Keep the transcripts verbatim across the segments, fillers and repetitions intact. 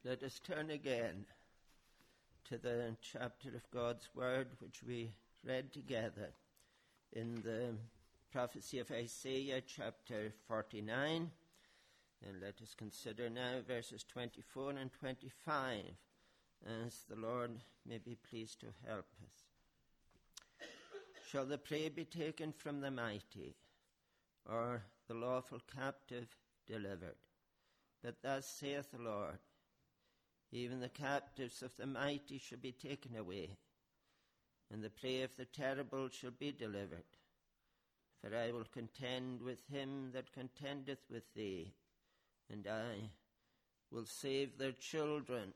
Let us turn again to the chapter of God's Word which we read together in the prophecy of Isaiah, chapter forty-nine. And let us consider now verses twenty-four and twenty-five, as the Lord may be pleased to help us. Shall the prey be taken from the mighty, or the lawful captive delivered? But thus saith the Lord, even the captives of the mighty shall be taken away, and the prey of the terrible shall be delivered. For I will contend with him that contendeth with thee, and I will save their children.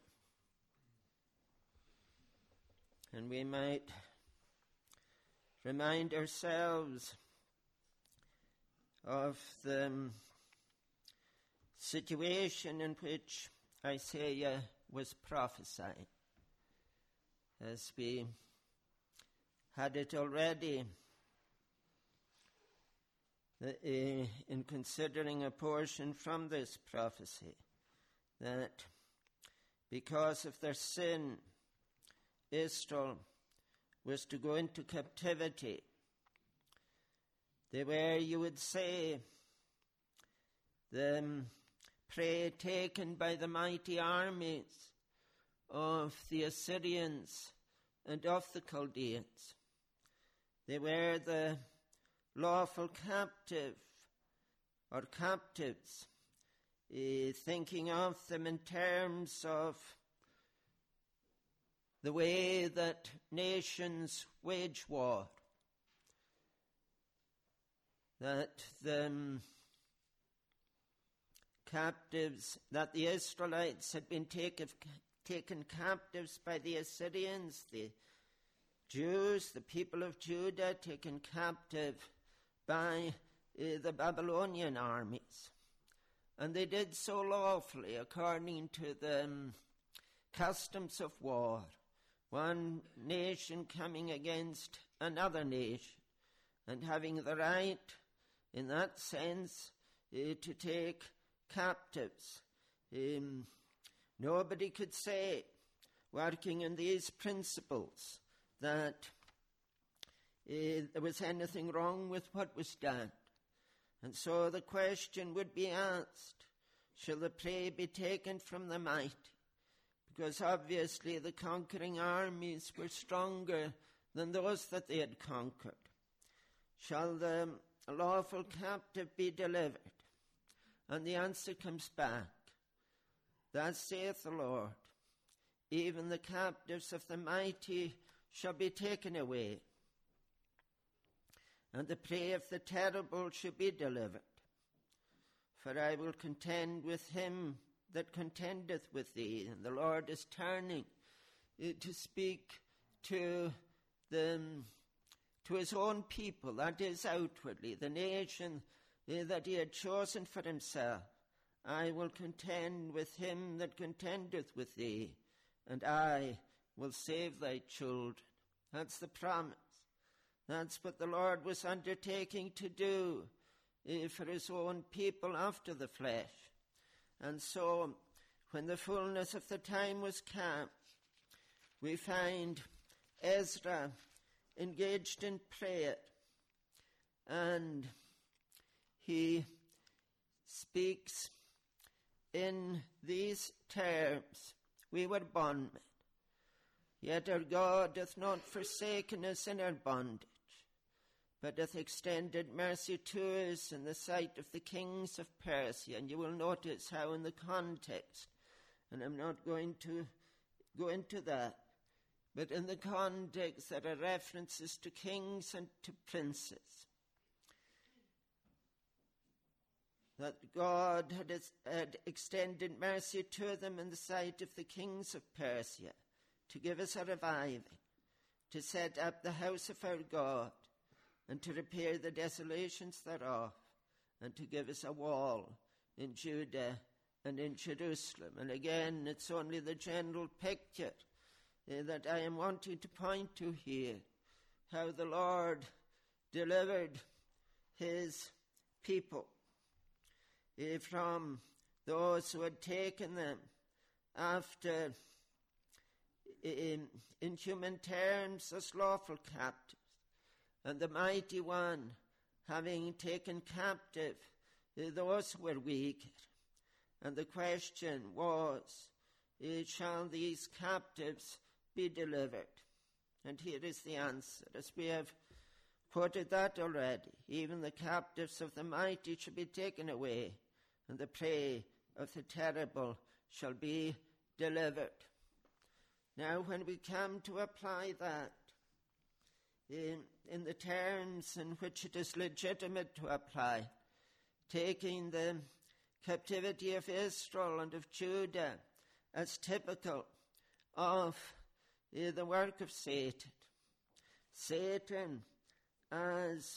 And we might remind ourselves of the situation in which Isaiah was prophesying, as we had it already in considering a portion from this prophecy, that because of their sin, Israel was to go into captivity. They were, you would say, the prey taken by the mighty armies of the Assyrians and of the Chaldeans. They were the lawful captive or captives, uh, thinking of them in terms of the way that nations wage war, that the captives, that the Israelites had been taken, taken captives by the Assyrians, the Jews, the people of Judah, taken captive by uh, the Babylonian armies. And they did so lawfully according to the um, customs of war, one nation coming against another nation and having the right, in that sense, uh, to take captives. Um, nobody could say, working in these principles, that uh, there was anything wrong with what was done. And so the question would be asked, shall the prey be taken from the mighty? Because obviously the conquering armies were stronger than those that they had conquered. Shall the lawful captive be delivered? And the answer comes back, thus saith the Lord, even the captives of the mighty shall be taken away, and the prey of the terrible shall be delivered. For I will contend with him that contendeth with thee. And the Lord is turning to speak to the, to his own people, that is outwardly, the nation that he had chosen for himself. I will contend with him that contendeth with thee, and I will save thy children. That's the promise. That's what the Lord was undertaking to do uh, for his own people after the flesh. And so, when the fullness of the time was come, we find Ezra engaged in prayer, and he speaks in these terms, we were bondmen, yet our God doth not forsaken us in our bondage, but hath extended mercy to us in the sight of the kings of Persia. And you will notice how in the context, and I'm not going to go into that, but in the context there are references to kings and to princes. That God had, had extended mercy to them in the sight of the kings of Persia, to give us a reviving, to set up the house of our God, and to repair the desolations thereof, and to give us a wall in Judah and in Jerusalem. And again, it's only the general picture uh, that I am wanting to point to here, how the Lord delivered his people uh, from those who had taken them after, in, in human terms, as lawful captives, and the mighty one, having taken captive those who were weaker. And the question was, shall these captives be delivered? And here is the answer, as we have quoted that already. Even the captives of the mighty shall be taken away, and the prey of the terrible shall be delivered. Now, when we come to apply that in, in the terms in which it is legitimate to apply, taking the captivity of Israel and of Judah as typical of uh, the work of Satan, Satan as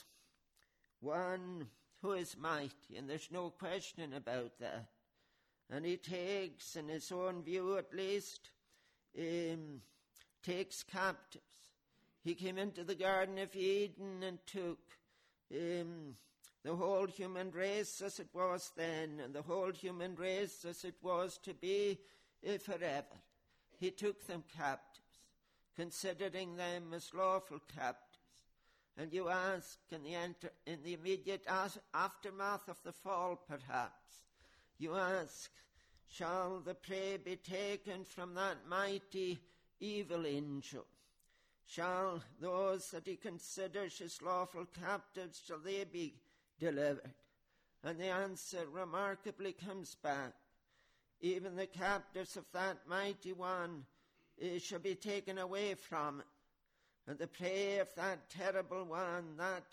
one who is mighty, and there's no question about that. And he takes, in his own view at least, um, takes captives. He came into the Garden of Eden and took um, the whole human race as it was then, and the whole human race as it was to be uh, forever. He took them captives, considering them as lawful captives. And you ask, in the, enter, in the immediate as- aftermath of the fall, perhaps, you ask, shall the prey be taken from that mighty evil angel? Shall those that he considers his lawful captives, shall they be delivered? And the answer remarkably comes back. Even the captives of that mighty one uh, shall be taken away from it. And the prey of that terrible one, that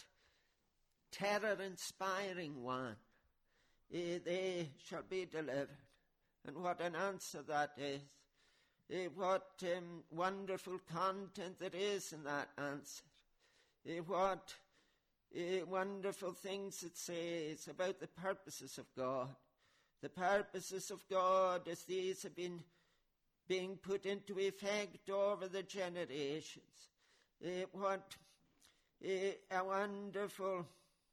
terror-inspiring one, uh, they shall be delivered. And what an answer that is. Uh, what um, wonderful content there is in that answer. Uh, what uh, wonderful things it says about the purposes of God. The purposes of God as these have been being put into effect over the generations. Uh, what uh, a wonderful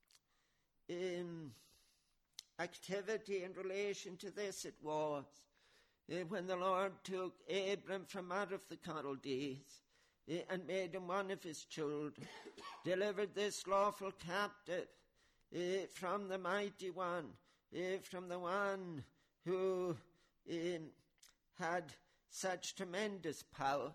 um, activity in relation to this it was. Uh, when the Lord took Abram from out of the Chaldees uh, and made him one of his children, delivered this lawful captive uh, from the mighty one, uh, from the one who um, had such tremendous power.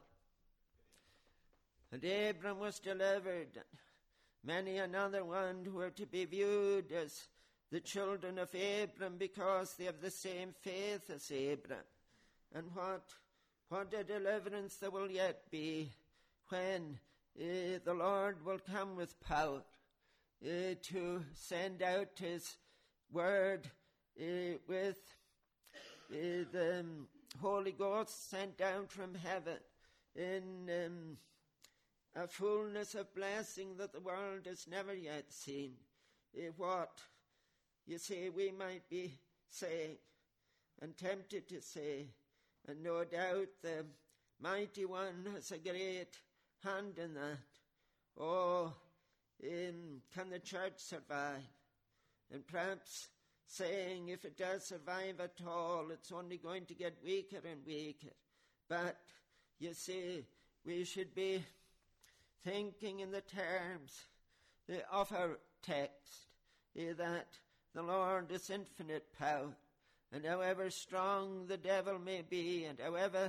And Abram was delivered. Many another one who are to be viewed as the children of Abram because they have the same faith as Abram. And what, what a deliverance there will yet be when uh, the Lord will come with power uh, to send out his word uh, with uh, the um, Holy Ghost sent down from heaven in um, a fullness of blessing that the world has never yet seen. Uh, what, you see, we might be saying and tempted to say, and no doubt the mighty one has a great hand in that. Oh, um, can the church survive? And perhaps saying if it does survive at all, it's only going to get weaker and weaker. But, you see, we should be thinking in the terms uh, of our text, uh, that the Lord is infinite power, and however strong the devil may be, and however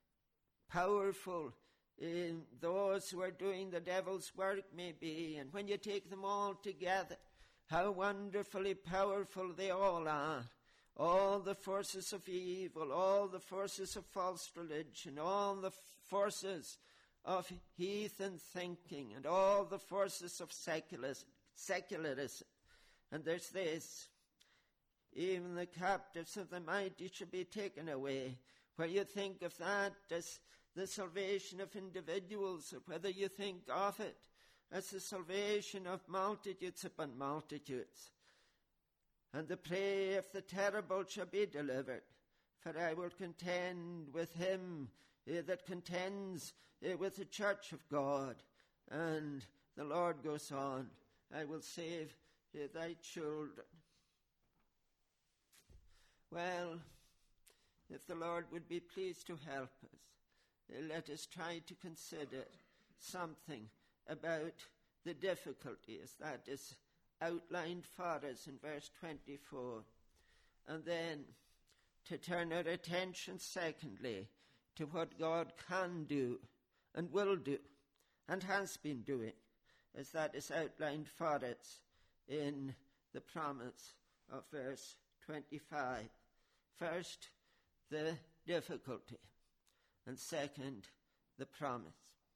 powerful uh, those who are doing the devil's work may be, and when you take them all together, how wonderfully powerful they all are. All the forces of evil, all the forces of false religion, all the f- forces of heathen thinking, and all the forces of secularism. secularism. And there's this, even the captives of the mighty shall be taken away. Whether you think of that as the salvation of individuals, or whether you think of it as the salvation of multitudes upon multitudes. And the prey of the terrible shall be delivered, for I will contend with him uh, that contends uh, with the church of God. And the Lord goes on, I will save uh, thy children. Well, if the Lord would be pleased to help us, let us try to consider something about the difficulties that is outlined for us in verse twenty-four. And then to turn our attention, secondly, to what God can do and will do and has been doing, as that is outlined for us in the promise of verse twenty-five. First, the difficulty, and second, the promise.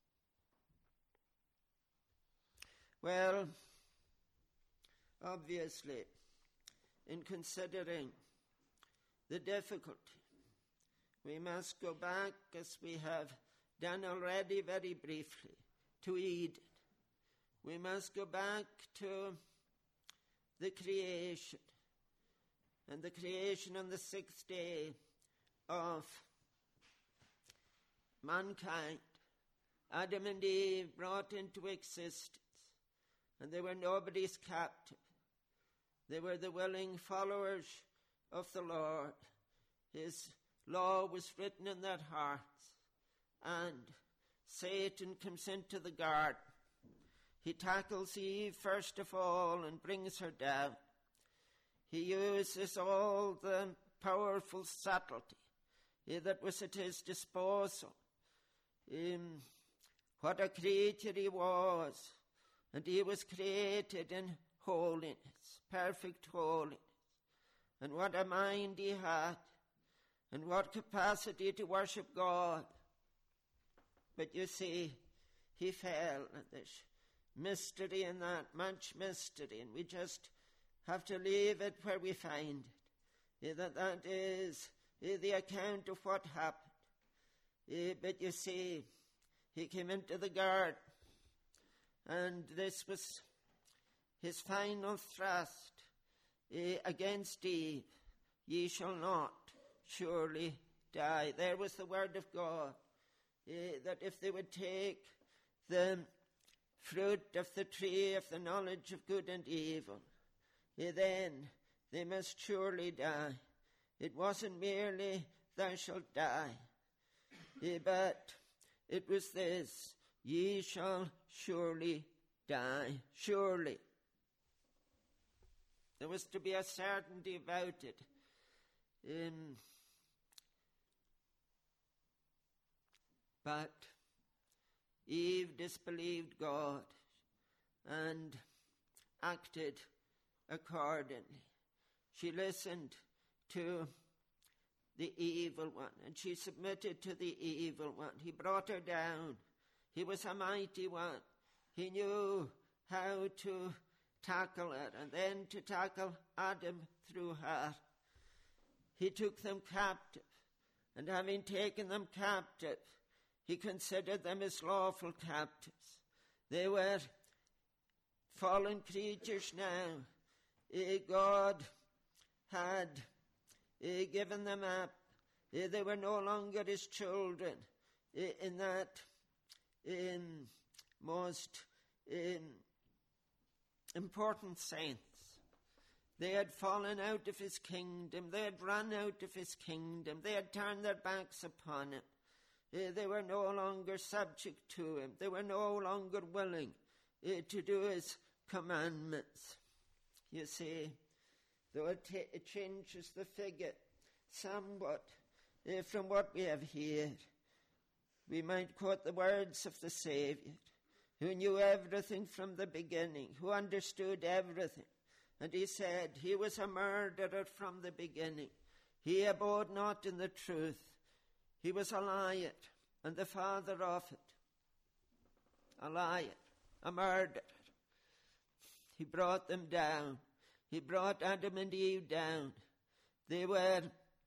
Well, obviously, in considering the difficulty, we must go back, as we have done already very briefly, to Eden. We must go back to the creation, and the creation on the sixth day of mankind. Adam and Eve brought into existence, and they were nobody's captive. They were the willing followers of the Lord. His law was written in their hearts, and Satan comes into the garden. He tackles Eve first of all and brings her down. He uses all the powerful subtlety eh, that was at his disposal. Um, what a creature he was. And he was created in holiness, perfect holiness. And what a mind he had. And what capacity to worship God. But you see, he fell, and there's mystery in that, much mystery, and we just have to leave it where we find it. Uh, that that is uh, the account of what happened. Uh, but you see, he came into the garden, and this was his final thrust uh, against Eve. Ye shall not surely die. There was the word of God, uh, that if they would take the fruit of the tree of the knowledge of good and evil, uh, then they must surely die. It wasn't merely, thou shalt die, uh, but it was this, ye shall surely die, surely. There was to be a certainty about it. Um, but Eve disbelieved God and acted accordingly. She listened to the evil one, and she submitted to the evil one. He brought her down. He was a mighty one. He knew how to tackle her, and then to tackle Adam through her. He took them captive, and having taken them captive, he considered them as lawful captives. They were fallen creatures now. Uh, God had uh, given them up. Uh, they were no longer his children uh, in that um, most um, important sense. They had fallen out of his kingdom. They had run out of his kingdom. They had turned their backs upon him. Uh, they were no longer subject to him. They were no longer willing uh, to do his commandments. You see, though it, t- it changes the figure somewhat uh, from what we have here, we might quote the words of the Saviour, who knew everything from the beginning, who understood everything. And he said, he was a murderer from the beginning. He abode not in the truth. He was a liar, and the father of it. A liar, a murderer. He brought them down. He brought Adam and Eve down. They were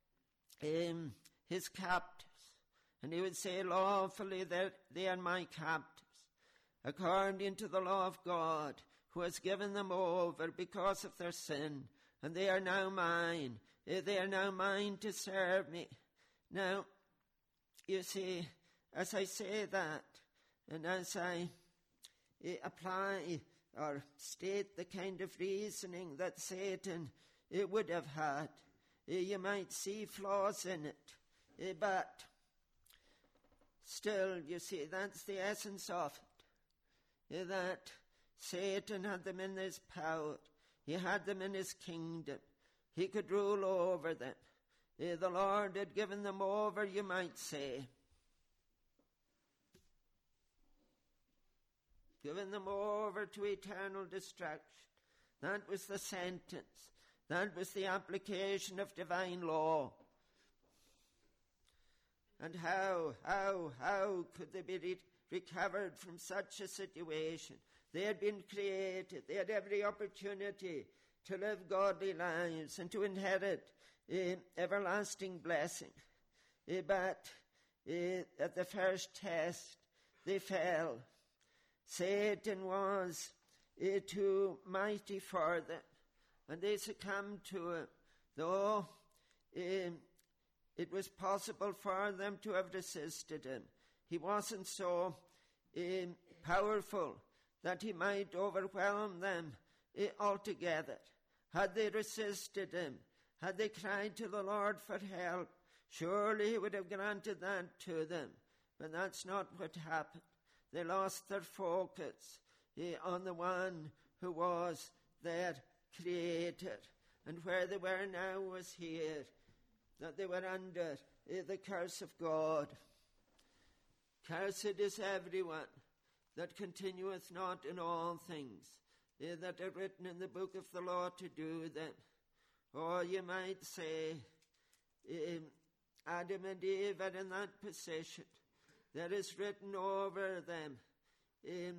um, his captives. And he would say, lawfully they are my captives, according to the law of God, who has given them over because of their sin. And they are now mine. They are now mine to serve me. Now, you see, as I say that, and as I uh, apply or state the kind of reasoning that Satan uh, would have had, uh, you might see flaws in it. Uh, but still, you see, that's the essence of it. Uh, that Satan had them in his power. He had them in his kingdom. He could rule over them. Uh, the Lord had given them over, you might say. Given them over to eternal destruction. That was the sentence. That was the application of divine law. And how, how, how could they be re- recovered from such a situation? They had been created. They had every opportunity to live godly lives and to inherit uh, everlasting blessing. Uh, but uh, at the first test, they fell. Satan was uh, too mighty for them, and they succumbed to it, though um, it was possible for them to have resisted him. He wasn't so um, powerful that he might overwhelm them uh, altogether. Had they resisted him, had they cried to the Lord for help, surely he would have granted that to them. But that's not what happened. They lost their focus eh, on the one who was their creator. And where they were now was here, that they were under eh, the curse of God. Cursed is everyone that continueth not in all things eh, that are written in the book of the law to do them. Or you might say, eh, Adam and Eve are in that position. That is written over them. In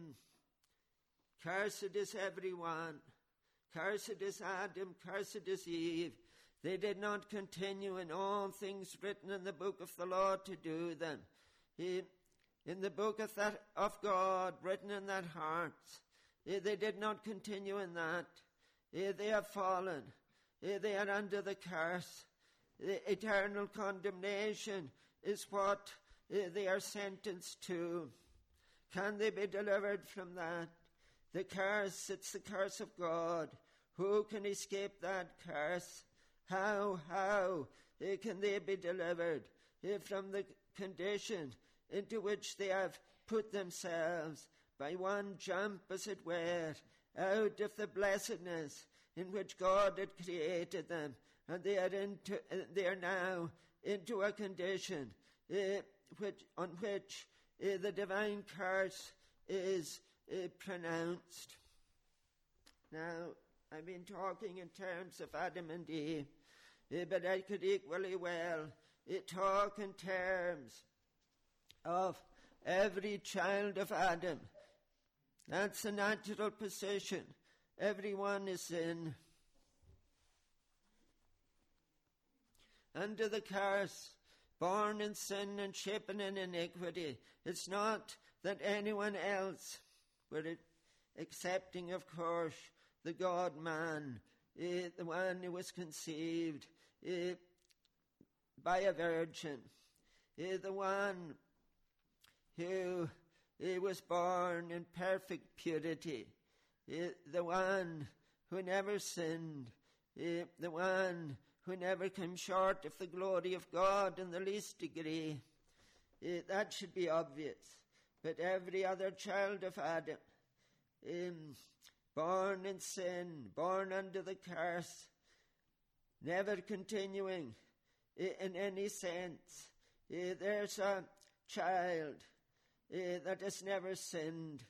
cursed is everyone. Cursed is Adam. Cursed is Eve. They did not continue in all things written in the book of the law to do them. In, in the book of, that, of God written in their hearts. They did not continue in that. They have fallen. They are under the curse. The eternal condemnation is what they are sentenced to. Can they be delivered from that? The curse, it's the curse of God. Who can escape that curse? How, how can they be delivered from the condition into which they have put themselves by one jump, as it were, out of the blessedness in which God had created them, and they are into, they are now into a condition uh, which, on which uh, the divine curse is uh, pronounced. Now, I've been talking in terms of Adam and Eve, uh, but I could equally well uh, talk in terms of every child of Adam. That's the natural position everyone is in. Under the curse, born in sin and shapen in iniquity. It's not that anyone else, were it excepting, of course, the God-man, uh, the one who was conceived uh, by a virgin, uh, the one who uh, was born in perfect purity, uh, the one who never sinned, uh, the one who never came short of the glory of God in the least degree. Uh, that should be obvious. But every other child of Adam, um, born in sin, born under the curse, never continuing uh, in any sense. Uh, there's a child uh, that has never sinned.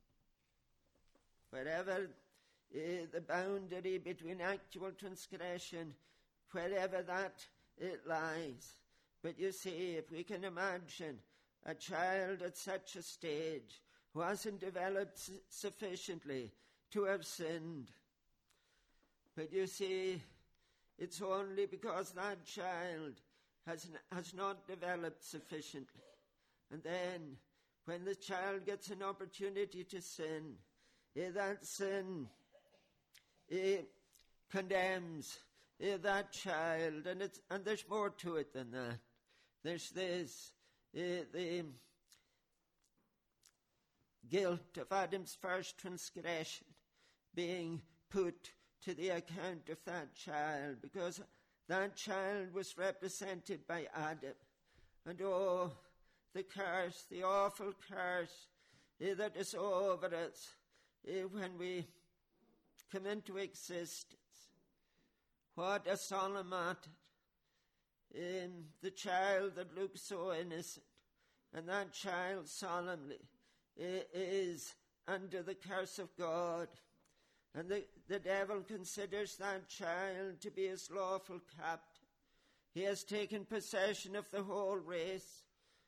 Wherever uh, the boundary between actual transgression, wherever that it lies. But you see, if we can imagine a child at such a stage who hasn't developed s- sufficiently to have sinned. But you see, it's only because that child has, n- has not developed sufficiently. And then, when the child gets an opportunity to sin, eh, that sin eh, condemns eh, that child. And, it's, and there's more to it than that. There's this, uh, the guilt of Adam's first transgression being put to the account of that child, because that child was represented by Adam. And oh, the curse, the awful curse eh, that is over us eh, when we come into existence. What a solemn matter. In the child that looks so innocent, and that child solemnly eh, is under the curse of God. And the, the devil considers that child to be his lawful captive. He has taken possession of the whole race.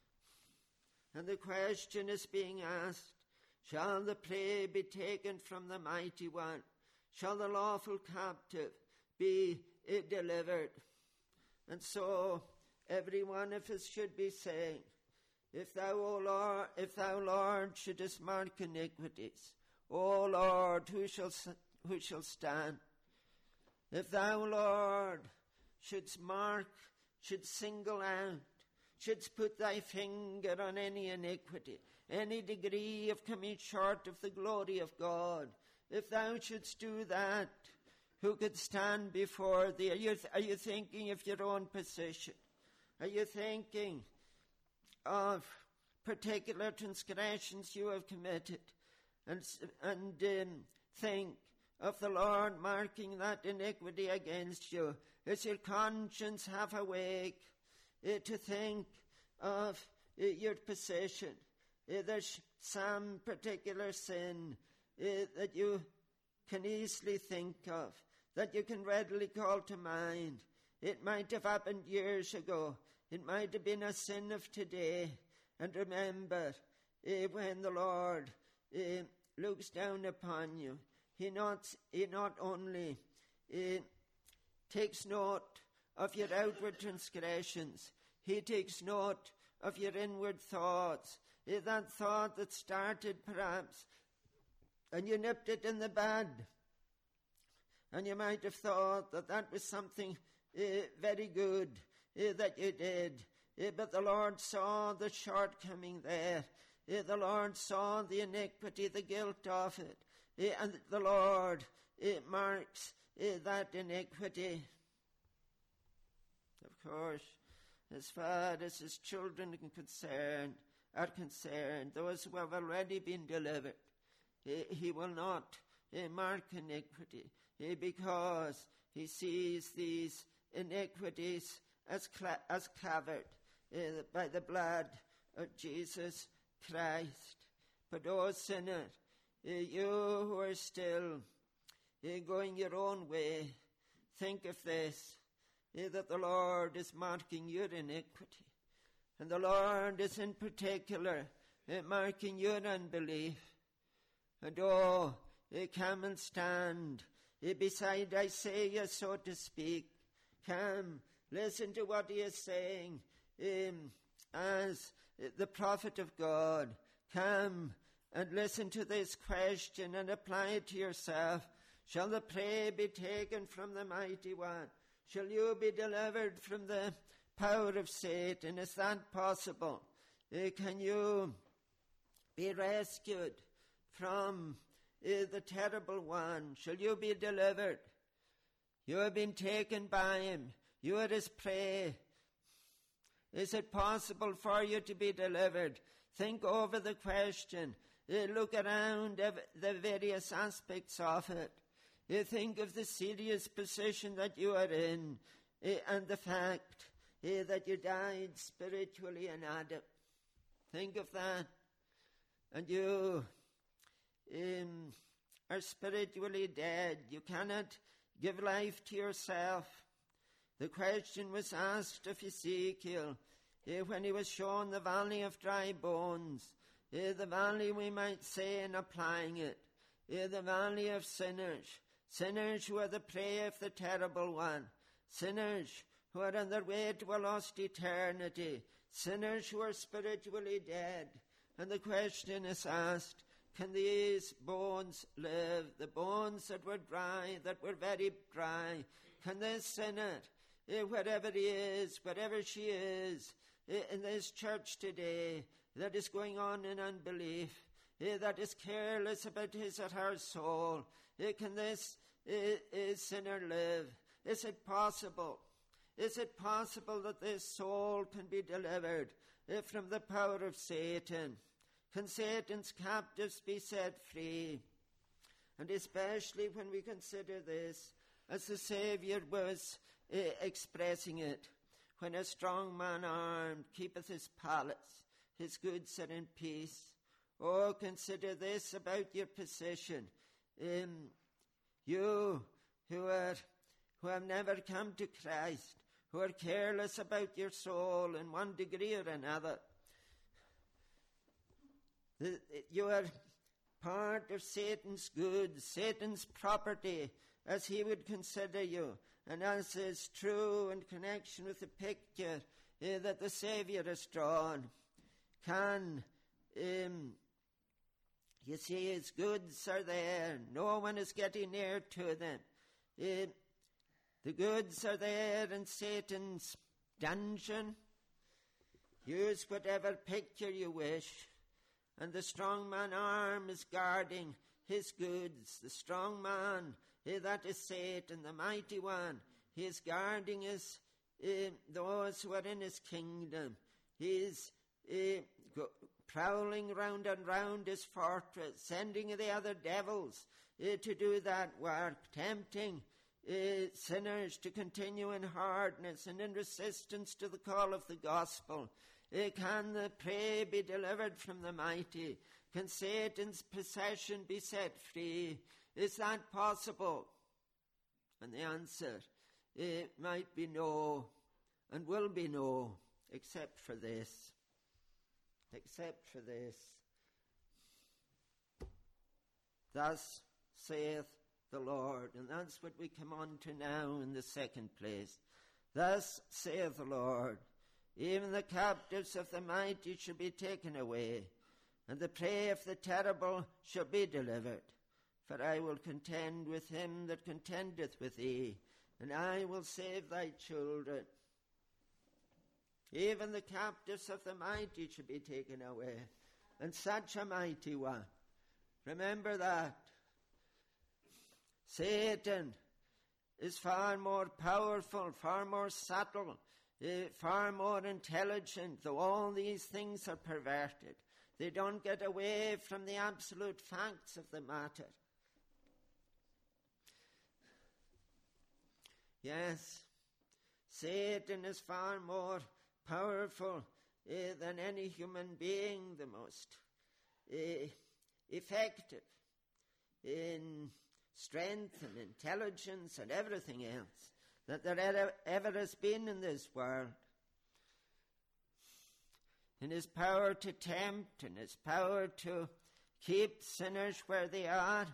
And the question is being asked, shall the prey be taken from the mighty one? Shall the lawful captive be uh, delivered? And so every one of us should be saying, if thou, O Lord, if thou, Lord, shouldest mark iniquities, O Lord, who shall who shall stand? If thou, Lord, shouldst mark, shouldst single out, shouldst put thy finger on any iniquity, any degree of coming short of the glory of God, if thou shouldst do that, who could stand before thee? Are you, th- are you thinking of your own position? Are you thinking of particular transgressions you have committed? And, and um, think of the Lord marking that iniquity against you. Is your conscience half awake uh, to think of uh, your position? Uh, there's some particular sin uh, that you can easily think of, that you can readily call to mind. It might have happened years ago. It might have been a sin of today. And remember, uh, when the Lord uh, looks down upon you, He not, he not only uh, takes note of your outward transgressions, He takes note of your inward thoughts. Uh, that thought that started perhaps, and you nipped it in the bud. And you might have thought that that was something uh, very good uh, that you did. Uh, but the Lord saw the shortcoming there. Uh, the Lord saw the iniquity, the guilt of it. Uh, and the Lord uh, marks uh, that iniquity. Of course, as far as His children are concerned, are concerned, those who have already been delivered, uh, He will not uh, mark iniquity. Because He sees these iniquities as, cla- as covered uh, by the blood of Jesus Christ. But oh sinner, uh, you who are still uh, going your own way, think of this, uh, that the Lord is marking your iniquity. And the Lord is in particular uh, marking your unbelief. And oh, uh, come and stand beside Isaiah, so to speak. Come, listen to what he is saying um, as the prophet of God. Come and listen to this question and apply it to yourself. Shall the prey be taken from the mighty one? Shall you be delivered from the power of Satan? Is that possible? Uh, can you be rescued from Uh, the terrible one? Shall you be delivered? You have been taken by him. You are his prey. Is it possible for you to be delivered? Think over the question. Uh, look around ev- the various aspects of it. Uh, think of the serious position that you are in uh, and the fact uh, that you died spiritually in Adam. Think of that. And you Um, are spiritually dead. You cannot give life to yourself. The question was asked of Ezekiel uh, when he was shown the valley of dry bones. Uh, the valley, we might say, in applying it, uh, the valley of sinners. Sinners who are the prey of the terrible one. Sinners who are on their way to a lost eternity. Sinners who are spiritually dead. And the question is asked, can these bones live? The bones that were dry, that were very dry. Can this sinner, eh, wherever he is, wherever she is, eh, in this church today, that is going on in unbelief, eh, that is careless about his or her soul, eh, can this eh, eh, sinner live? Is it possible? Is it possible that this soul can be delivered uh, from the power of Satan? Can Satan's captives be set free? And especially when we consider this, as the Saviour was uh, expressing it, when a strong man armed keepeth his palace, his goods are in peace. Oh, consider this about your position. Um, you who are who have never come to Christ, who are careless about your soul in one degree or another. The, you are part of Satan's goods, Satan's property, as he would consider you, and as is true in connection with the picture uh, that the Saviour has drawn. Can, um, you see, his goods are there. No one is getting near to them. Uh, the goods are there in Satan's dungeon. Use whatever picture you wish. And the strong man arm is guarding his goods. The strong man, eh, that is Satan, the mighty one. He is guarding his, eh, those who are in his kingdom. He is eh, go, prowling round and round his fortress, sending the other devils eh, to do that work, tempting eh, sinners to continue in hardness and in resistance to the call of the gospel. Eh, can the prey be delivered from the mighty? Can Satan's possession be set free? Is that possible? And the answer, it might be no, and will be no, except for this. Except for this. Thus saith the Lord. And that's what we come on to now in the second place. Thus saith the Lord. Even the captives of the mighty shall be taken away, and the prey of the terrible shall be delivered. For I will contend with him that contendeth with thee, and I will save thy children. Even the captives of the mighty shall be taken away, and such a mighty one. Remember that. Satan is far more powerful, far more subtle, Uh, far more intelligent, though all these things are perverted. They don't get away from the absolute facts of the matter. Yes, Satan is far more powerful uh, than any human being, the most uh, effective in strength and intelligence and everything else that there ever, ever has been in this world. In his power to tempt, in his power to keep sinners where they are.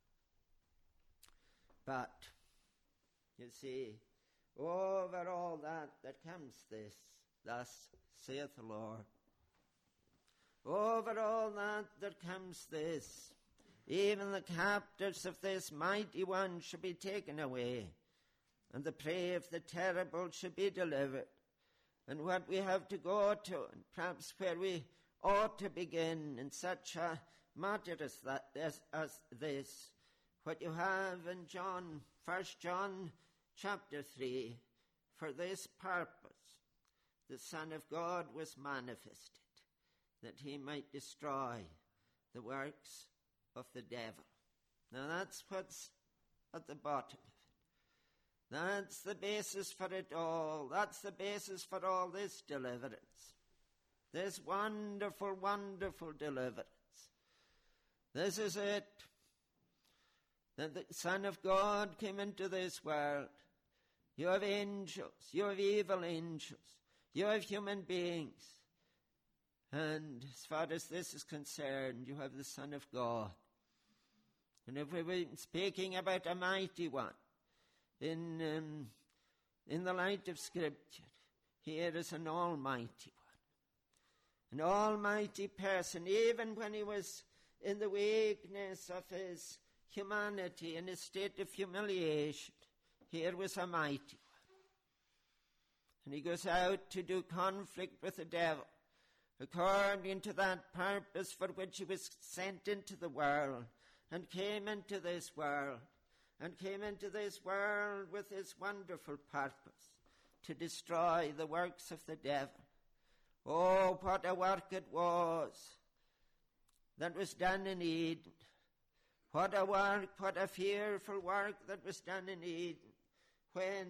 But, you see, over all that there comes this, thus saith the Lord. Over all that there comes this, even the captives of this mighty one shall be taken away, and the prey of the terrible shall be delivered. And what we have to go to, and perhaps where we ought to begin in such a matter as, that, as, as this, what you have in John, First John chapter three, for this purpose the Son of God was manifested, that he might destroy the works of the devil. Now that's what's at the bottom. That's the basis for it all. That's the basis for all this deliverance. This wonderful, wonderful deliverance. This is it. That the Son of God came into this world. You have angels. You have evil angels. You have human beings. And as far as this is concerned, you have the Son of God. And if we were speaking about a mighty one, In um, in the light of Scripture, here is an almighty one. An almighty person, even when he was in the weakness of his humanity, in his state of humiliation, here was a mighty one. And he goes out to do conflict with the devil, according to that purpose for which he was sent into the world, and came into this world. And came into this world with his wonderful purpose, to destroy the works of the devil. Oh, what a work it was that was done in Eden. What a work, what a fearful work that was done in Eden when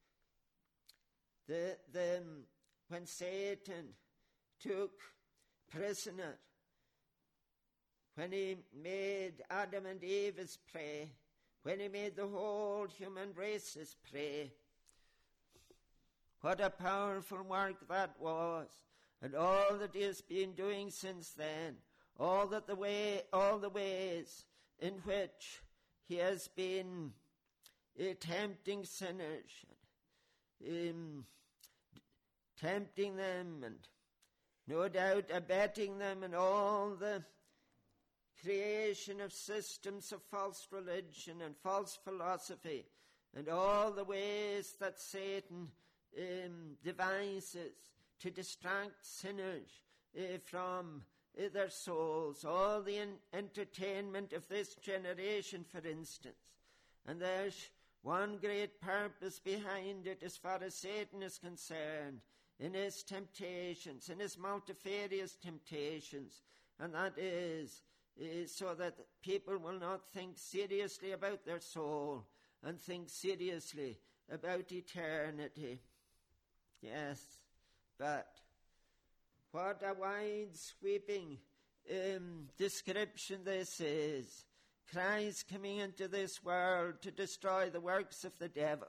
the, the, when Satan took prisoner, when he made Adam and Eve his prey, when he made the whole human race his prey. What a powerful work that was, and all that he has been doing since then, all that the way, all the ways in which he has been uh, tempting sinners, um, tempting them, and no doubt abetting them in all the creation of systems of false religion and false philosophy, and all the ways that Satan um, devises to distract sinners uh, from uh, their souls, all the en- entertainment of this generation, for instance. And there's one great purpose behind it as far as Satan is concerned, in his temptations, in his multifarious temptations, and that is, is so that people will not think seriously about their soul and think seriously about eternity. Yes, but what a wide-sweeping um, description this is. Christ coming into this world to destroy the works of the devil.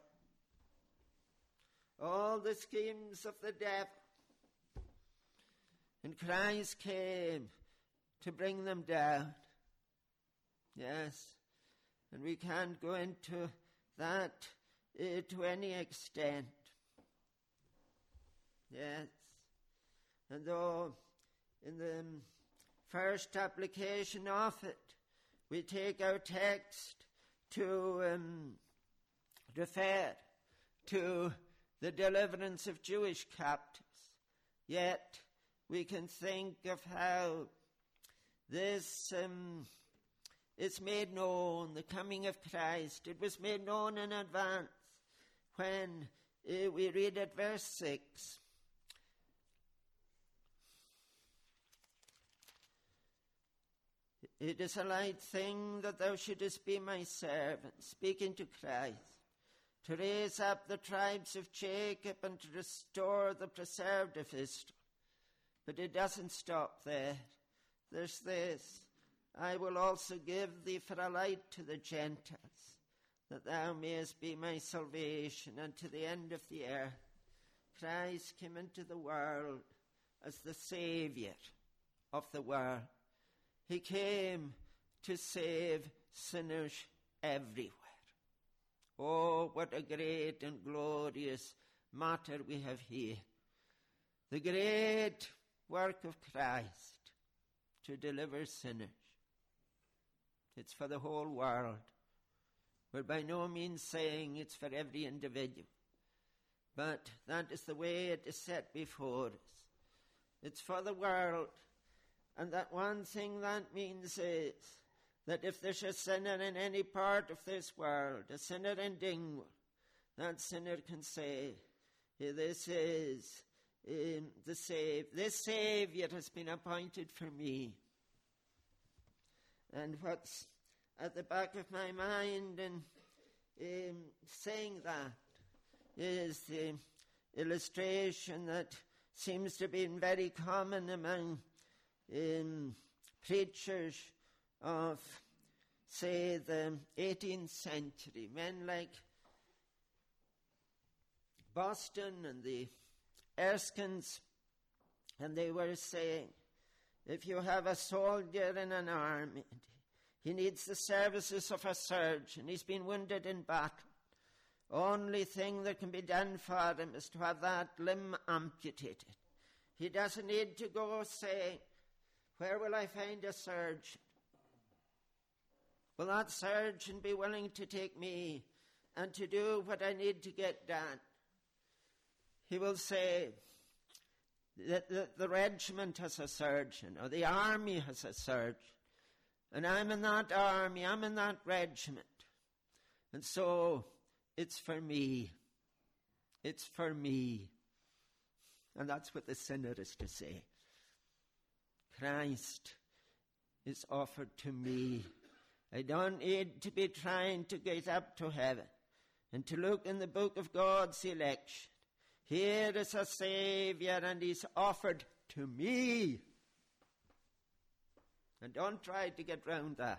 All the schemes of the devil. And Christ came to bring them down. Yes, and we can't go into that uh, to any extent. Yes, and though in the first application of it, we take our text to um, refer to the deliverance of Jewish captives, yet we can think of how this um, is made known, the coming of Christ. It was made known in advance when uh, we read at verse six. It is a light thing that thou shouldest be my servant, speaking to Christ, to raise up the tribes of Jacob and to restore the preserved of Israel. But it doesn't stop there. There's this: I will also give thee for a light to the Gentiles, that thou mayest be my salvation unto the end of the earth. Christ came into the world as the Saviour of the world. He came to save sinners everywhere. Oh, what a great and glorious matter we have here. The great work of Christ to deliver sinners. It's for the whole world. We're by no means saying it's for every individual. But that is the way it is set before us. It's for the world. And that one thing that means is that if there's a sinner in any part of this world, a sinner in Dingwall, that sinner can say, this is um, the save. This Saviour has been appointed for me. And what's at the back of my mind in um, saying that is the illustration that seems to be very common among um, preachers of, say, the eighteenth century, men like Boston and the Erskines, and they were saying, if you have a soldier in an army, he needs the services of a surgeon, he's been wounded in battle. Only thing that can be done for him is to have that limb amputated. He doesn't need to go saying, where will I find a surgeon? Will that surgeon be willing to take me and to do what I need to get done? He will say that the, the regiment has a surgeon, or the army has a surgeon, and I'm in that army, I'm in that regiment, and so it's for me. It's for me. And that's what the sinner is to say. Christ is offered to me. I don't need to be trying to get up to heaven and to look in the book of God's election. Here is a Savior, and he's offered to me. And don't try to get round that.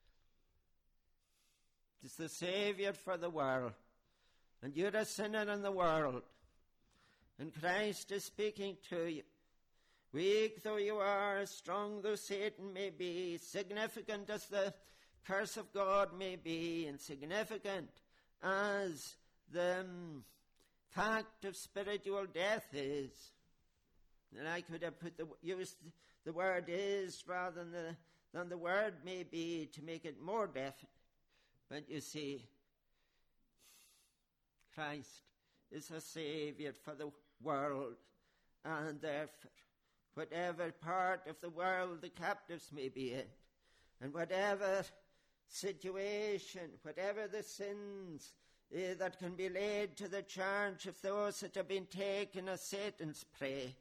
It's the Savior for the world. And you're a sinner in the world. And Christ is speaking to you. Weak though you are, strong though Satan may be, significant as the curse of God may be, insignificant as the um, fact of spiritual death is. And I could have put the, used the word is rather than the, than the word may be to make it more definite. But you see, Christ is a Savior for the world, and therefore, whatever part of the world the captives may be in, and whatever situation, whatever the sins uh, that can be laid to the charge of those that have been taken as Satan's prey,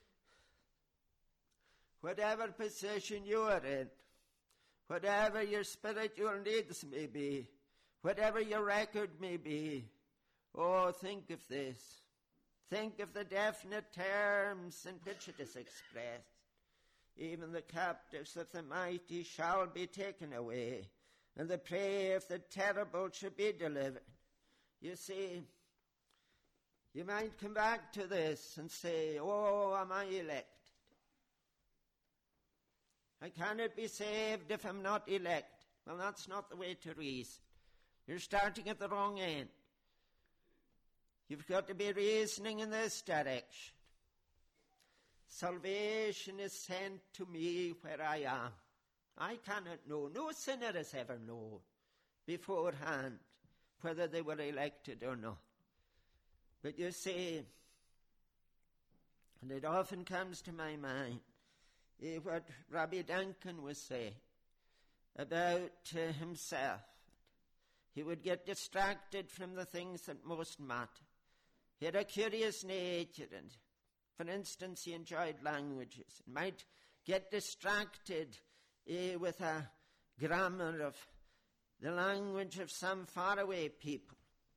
whatever position you are in, whatever your spiritual needs may be, whatever your record may be, oh, think of this. Think of the definite terms in which it is expressed. Even the captives of the mighty shall be taken away, and the prey of the terrible shall be delivered. You see, you might come back to this and say, oh, am I elected? I cannot be saved if I'm not elected. Well, that's not the way to reason. You're starting at the wrong end. You've got to be reasoning in this direction. Salvation is sent to me where I am. I cannot know. No sinner has ever known beforehand whether they were elected or not. But you see, and it often comes to my mind, eh, what Rabbi Duncan was saying about uh, himself. He would get distracted from the things that most matter. He had a curious nature, and for instance, he enjoyed languages. He might get distracted uh, with a grammar of the language of some faraway people.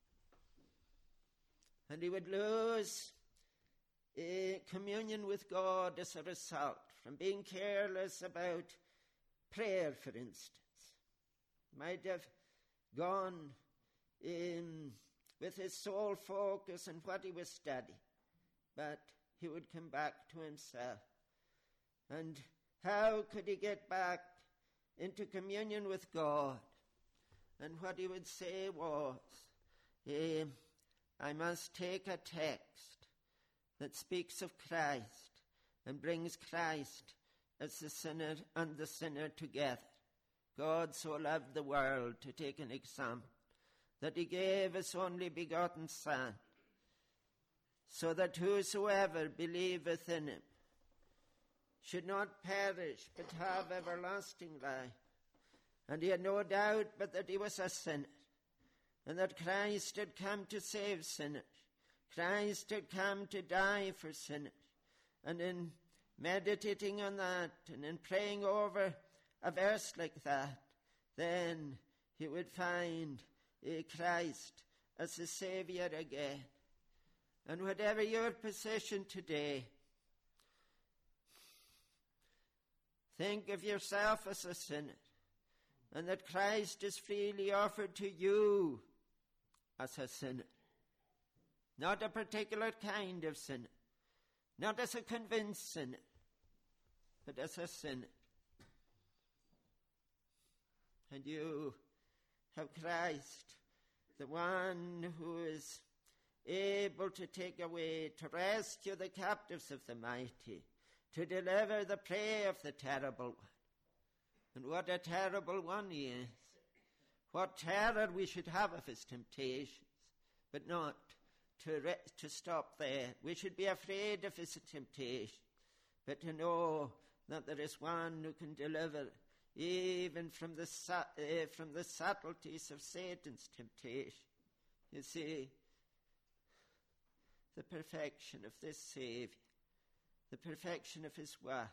And he would lose uh, communion with God as a result, from being careless about prayer, for instance. Might have gone in with his sole focus on what he was studying, but he would come back to himself. And how could he get back into communion with God? And what he would say was, eh, I must take a text that speaks of Christ and brings Christ as the sinner and the sinner together. God so loved the world, to take an example, that he gave his only begotten Son, so that whosoever believeth in him should not perish, but have everlasting life. And he had no doubt but that he was a sinner, and that Christ had come to save sinners. Christ had come to die for sinners. And in meditating on that, and in praying over a verse like that, then he would find Christ as the Savior again. And whatever your position today, think of yourself as a sinner, and that Christ is freely offered to you as a sinner. Not a particular kind of sinner, not as a convinced sinner, but as a sinner. And you have Christ, the one who is able to take away, to rescue the captives of the mighty, to deliver the prey of the terrible one. And what a terrible one he is. What terror we should have of his temptations, but not to, re- to stop there. We should be afraid of his temptation, but to know that there is one who can deliver even from the su- uh, from the subtleties of Satan's temptation. You see, the perfection of this Saviour, the perfection of his work.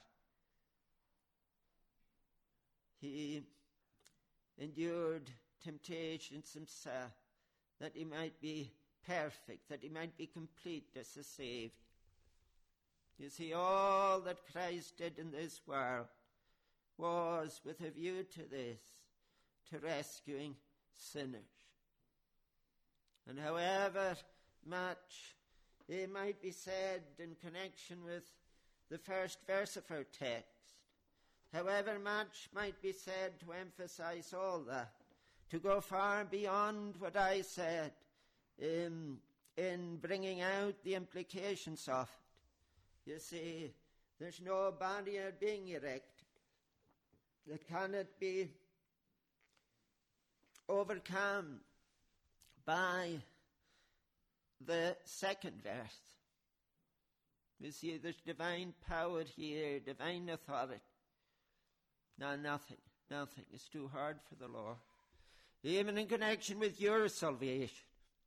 He endured temptations himself, that he might be perfect, that he might be complete as a Saviour. You see, all that Christ did in this world was with a view to this, to rescuing sinners. And however much it might be said in connection with the first verse of our text, however much might be said to emphasize all that, to go far beyond what I said in, in bringing out the implications of it. You see, there's no barrier being erected that cannot be overcome by the second verse. You see, there's divine power here, divine authority. Now, nothing, nothing is too hard for the Lord. Even in connection with your salvation,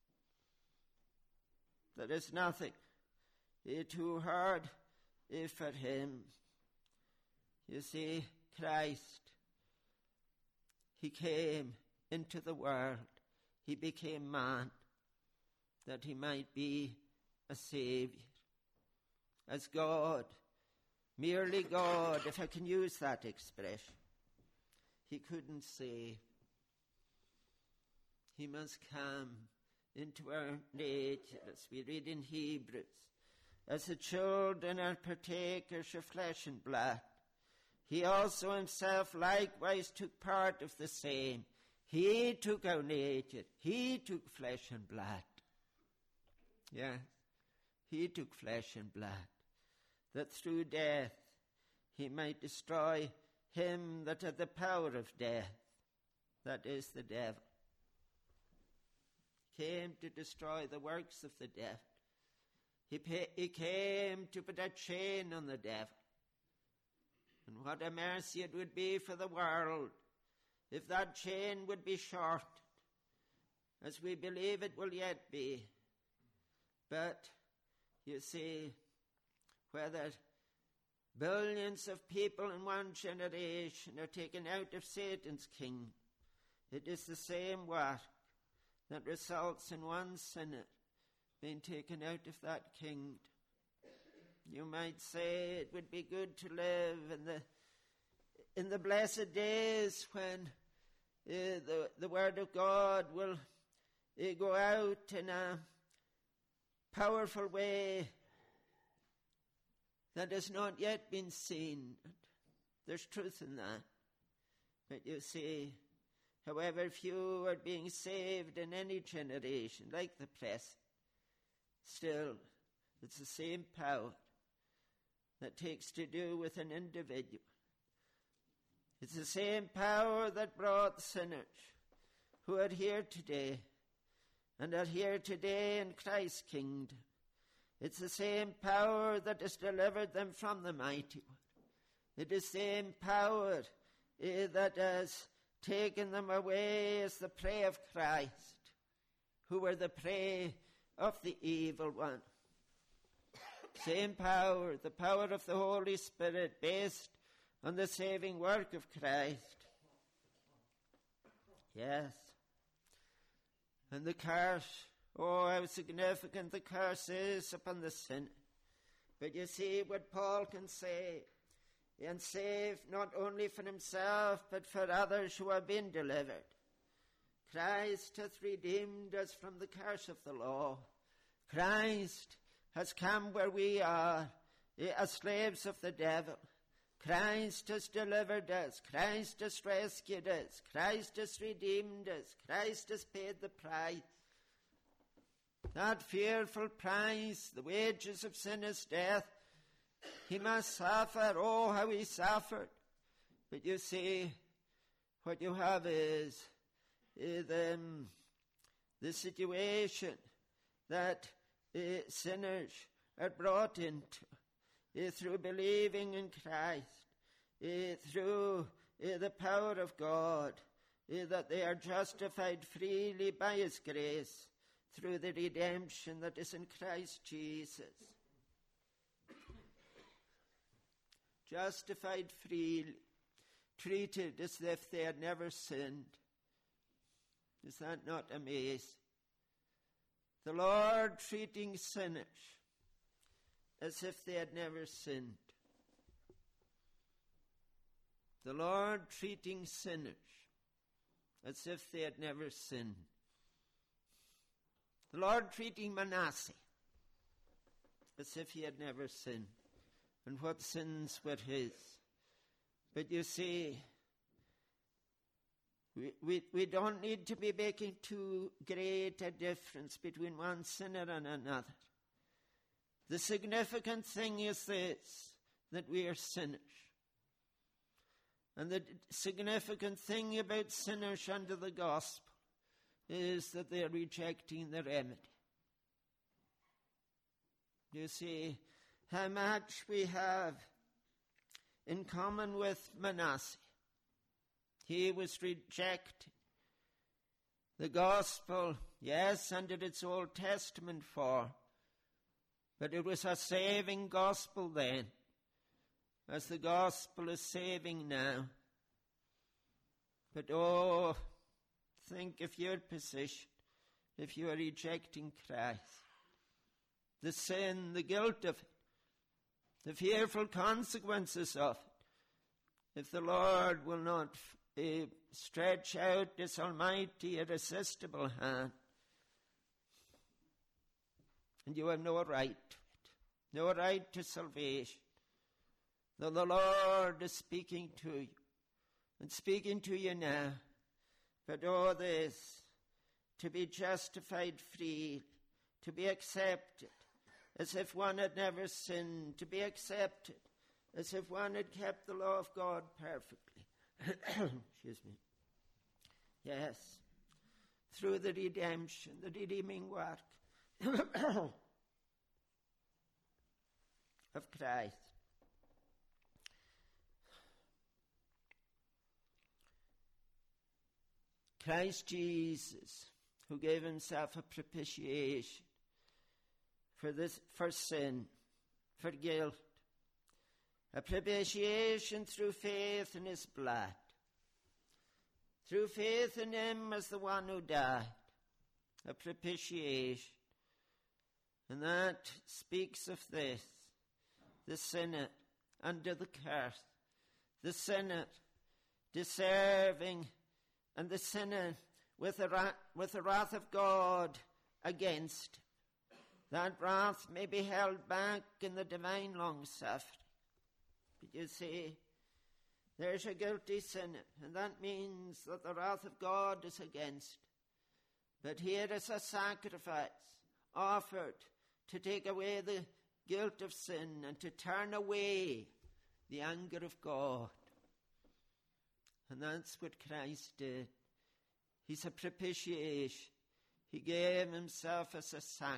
there is nothing too hard for him. You see, Christ, he came into the world. He became man, that he might be a Saviour. As God, merely God, if I can use that expression, he couldn't save. He must come into our nature, as we read in Hebrews. As the children are partakers of flesh and blood, he also himself likewise took part of the same. He took our nature. He took flesh and blood. Yes, he took flesh and blood, that through death he might destroy him that had the power of death, that is the devil. Came to destroy the works of the devil. He, pay, he came to put a chain on the devil. And what a mercy it would be for the world if that chain would be shortened, as we believe it will yet be. But, you see, whether billions of people in one generation are taken out of Satan's kingdom, it is the same work that results in one sinner being taken out of that kingdom. You might say it would be good to live in the in the blessed days when uh, the, the word of God will uh, go out in a powerful way that has not yet been seen. There's truth in that. But you see, however few are being saved in any generation, like the present, still, it's the same power that takes to do with an individual. It's the same power that brought sinners who are here today and are here today in Christ's kingdom. It's the same power that has delivered them from the mighty one. It is the same power uh, that has taken them away as the prey of Christ, who were the prey of the evil one. Same power, the power of the Holy Spirit, based on the saving work of Christ. Yes. And the curse, oh, how significant the curse is upon the sinner. But you see what Paul can say, and save not only for himself, but for others who have been delivered. Christ hath redeemed us from the curse of the law. Christ has come where we are, as slaves of the devil. Christ has delivered us. Christ has rescued us. Christ has redeemed us. Christ has paid the price. That fearful price, the wages of sin is death. He must suffer. Oh, how he suffered. But you see, what you have is uh, the, um, the situation that uh, sinners are brought into uh, through believing in Christ, uh, through uh, the power of God, uh, that they are justified freely by his grace through the redemption that is in Christ Jesus. Justified freely, treated as if they had never sinned. Is that not amazing? The Lord treating sinners as if they had never sinned. The Lord treating sinners as if they had never sinned. The Lord treating Manasseh as if he had never sinned. And what sins were his. But you see, we, we, we don't need to be making too great a difference between one sinner and another. The significant thing is this, that we are sinners. And the significant thing about sinners under the gospel is that they are rejecting the remedy. You see how much we have in common with Manasseh. He was rejecting the gospel, yes, under its Old Testament form, but it was a saving gospel then, as the gospel is saving now. But oh, think of your position if you are rejecting Christ. The sin, the guilt of it, the fearful consequences of it, if the Lord will not uh, stretch out His almighty, irresistible hand. And you have no right to it, no right to salvation. Though the Lord is speaking to you, and speaking to you now, but all this, to be justified freely, to be accepted, as if one had never sinned, to be accepted, as if one had kept the law of God perfectly. Excuse me. Yes, through the redemption, the redeeming work of Christ. Christ Jesus, who gave himself a propitiation for this, for sin, for guilt, a propitiation through faith in his blood, through faith in him as the one who died, a propitiation. And that speaks of this, the sinner under the curse, the sinner deserving, and the sinner with the, ra- with the wrath of God against him. That wrath may be held back in the divine long-suffering. But you see, there's a guilty sinner, and that means that the wrath of God is against him. But here is a sacrifice offered to take away the guilt of sin and to turn away the anger of God. And that's what Christ did. He's a propitiation. He gave himself as a sacrifice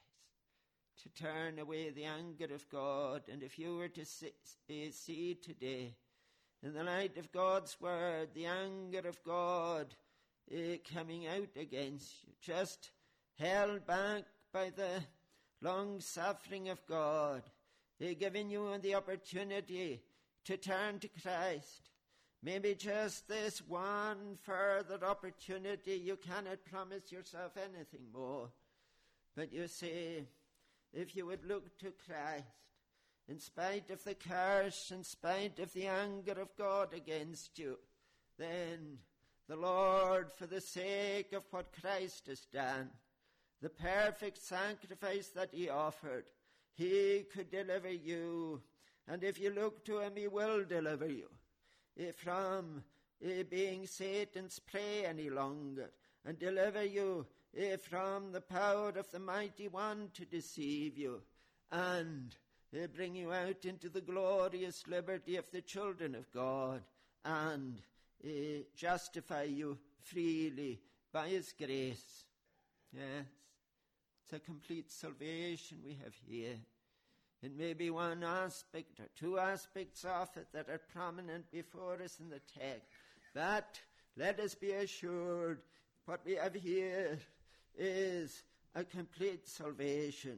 to turn away the anger of God. And if you were to see, see today, in the light of God's word, the anger of God uh, coming out against you, just held back by the long suffering of God, uh, giving you the opportunity to turn to Christ. Maybe just this one further opportunity. You cannot promise yourself anything more. But you see, if you would look to Christ, in spite of the curse, in spite of the anger of God against you, then the Lord, for the sake of what Christ has done, the perfect sacrifice that he offered, he could deliver you. And if you look to him, he will deliver you from uh, being Satan's prey any longer, and deliver you uh, from the power of the mighty one to deceive you, and uh, bring you out into the glorious liberty of the children of God, and uh, justify you freely by his grace. Yes, it's a complete salvation we have here. It may be one aspect or two aspects of it that are prominent before us in the text. But let us be assured what we have here is a complete salvation.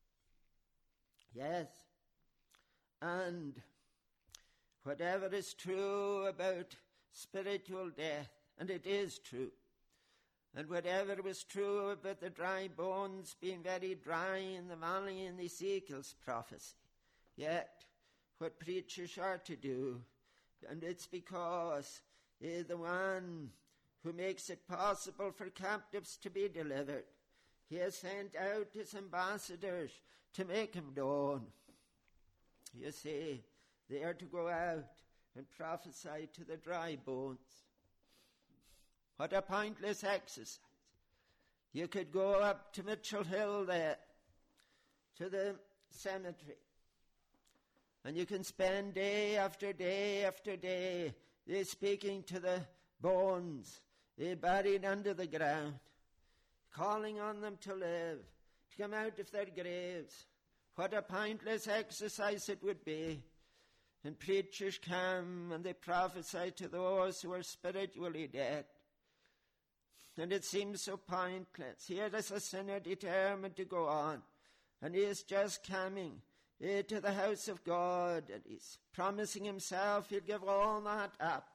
Yes. And whatever is true about spiritual death, and it is true, and whatever was true about the dry bones being very dry in the valley in Ezekiel's prophecy, yet what preachers are to do, and it's because uh, the one who makes it possible for captives to be delivered, he has sent out his ambassadors to make him known. You see, they are to go out and prophesy to the dry bones. What a pointless exercise. You could go up to Mitchell Hill there, to the cemetery, and you can spend day after day after day they speaking to the bones they buried under the ground, calling on them to live, to come out of their graves. What a pointless exercise it would be. And preachers come and they prophesy to those who are spiritually dead. And it seems so pointless. Here is a sinner determined to go on, and he is just coming eh, to the house of God, and he's promising himself he'll give all that up.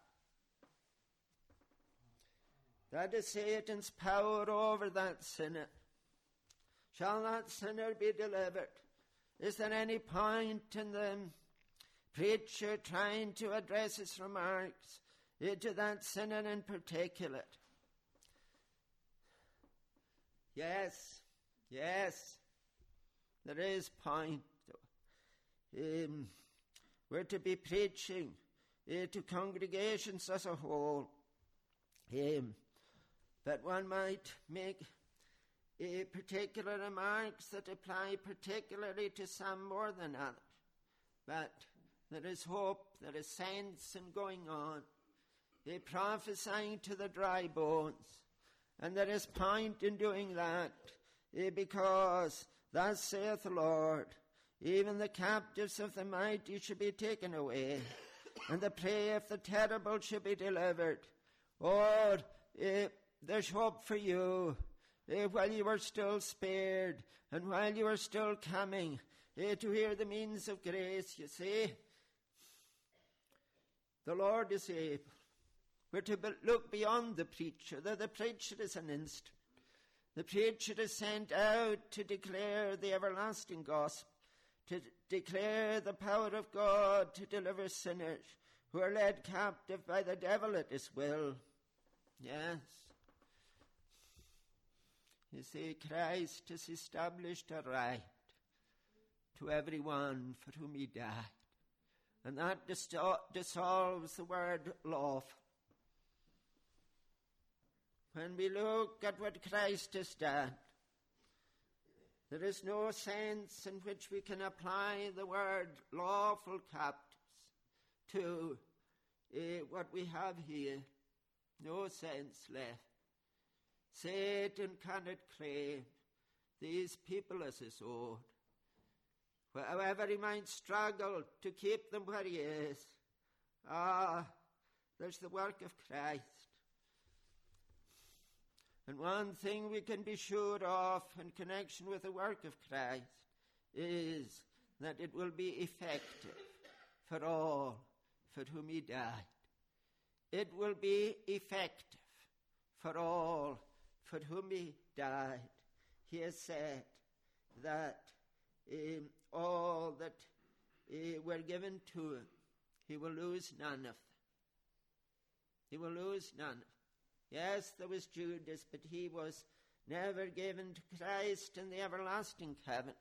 That is Satan's power over that sinner. Shall that sinner be delivered? Is there any point in the preacher trying to address his remarks eh, to that sinner in particular? Yes, yes, there is point. Um, we're to be preaching uh, to congregations as a whole. Um, but one might make uh, particular remarks that apply particularly to some more than others. But there is hope, there is sense in going on, uh, prophesying to the dry bones. And there is point in doing that, eh, because thus saith the Lord, even the captives of the mighty shall be taken away, and the prey of the terrible shall be delivered. Or eh, there's hope for you eh, while you are still spared, and while you are still coming eh, to hear the means of grace, you see. The Lord is able. We're to be- look beyond the preacher. The, the preacher is an instrument. The preacher is sent out to declare the everlasting gospel, to d- declare the power of God to deliver sinners who are led captive by the devil at his will. Yes. You see, Christ has established a right to everyone for whom he died. And that dissol- dissolves the word lawful. When we look at what Christ has done, there is no sense in which we can apply the word lawful captives to uh, what we have here. No sense left. Satan cannot claim these people as his own. However he might struggle to keep them where he is, ah, there's the work of Christ. And one thing we can be sure of in connection with the work of Christ is that it will be effective for all for whom he died. It will be effective for all for whom he died. He has said that um, all that uh, were given to him, he will lose none of them. He will lose none of them. Yes, there was Judas, but he was never given to Christ in the everlasting covenant.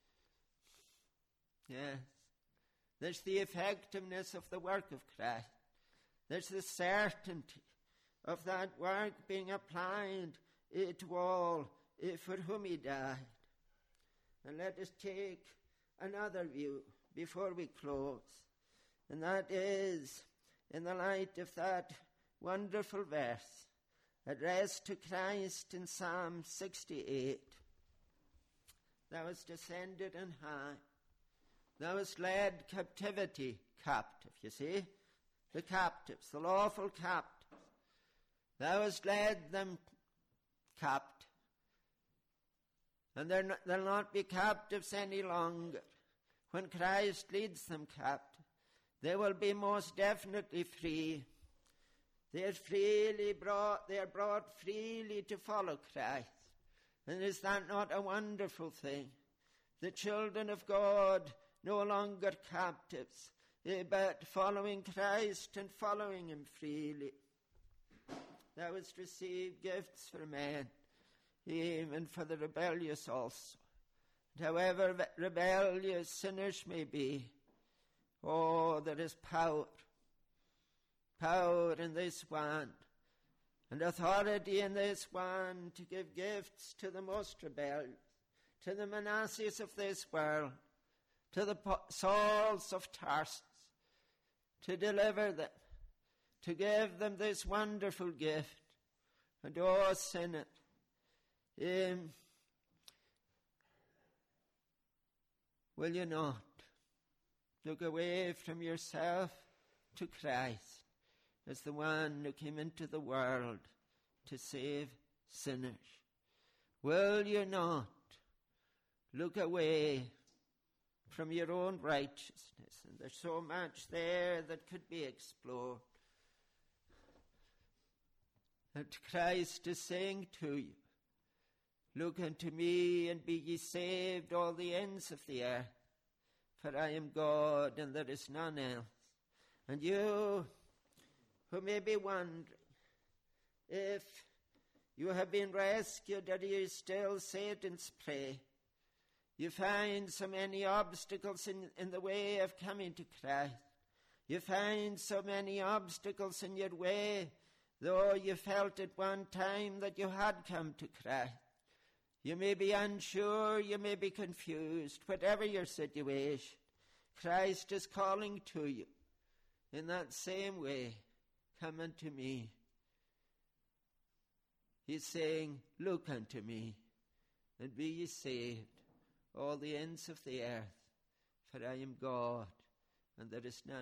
Yes. There's the effectiveness of the work of Christ. There's the certainty of that work being applied uh, to all uh, for whom he died. And let us take another view before we close. And that is in the light of that wonderful verse addressed to Christ in Psalm sixty-eight. Thou hast descended on high. Thou hast led captivity captive, you see. The captives, the lawful captives. Thou hast led them captive. And not, they'll not be captives any longer. When Christ leads them captive, they will be most definitely free. They are freely brought, they are brought freely to follow Christ. And is that not a wonderful thing? The children of God no longer captives, but following Christ and following him freely. Thou hast received gifts for men, even for the rebellious also. And however rebellious sinners may be, oh, there is power. Power in this wand, and authority in this wand to give gifts to the most rebellious, to the Manassehs of this world, to the Sauls of Tarsus, to deliver them, to give them this wonderful gift. And oh, sinner, um, will you not look away from yourself to Christ as the one who came into the world to save sinners? Will you not look away from your own righteousness? And there's so much there that could be explored. And Christ is saying to you, look unto me and be ye saved, all the ends of the earth, for I am God and there is none else. And you who may be wondering if you have been rescued, or you still Satan's prey, you find so many obstacles in, in the way of coming to Christ. You find so many obstacles in your way, though you felt at one time that you had come to Christ. You may be unsure, you may be confused, whatever your situation, Christ is calling to you in that same way. Come unto me. He's saying, look unto me, and be ye saved, all the ends of the earth, for I am God, and there is none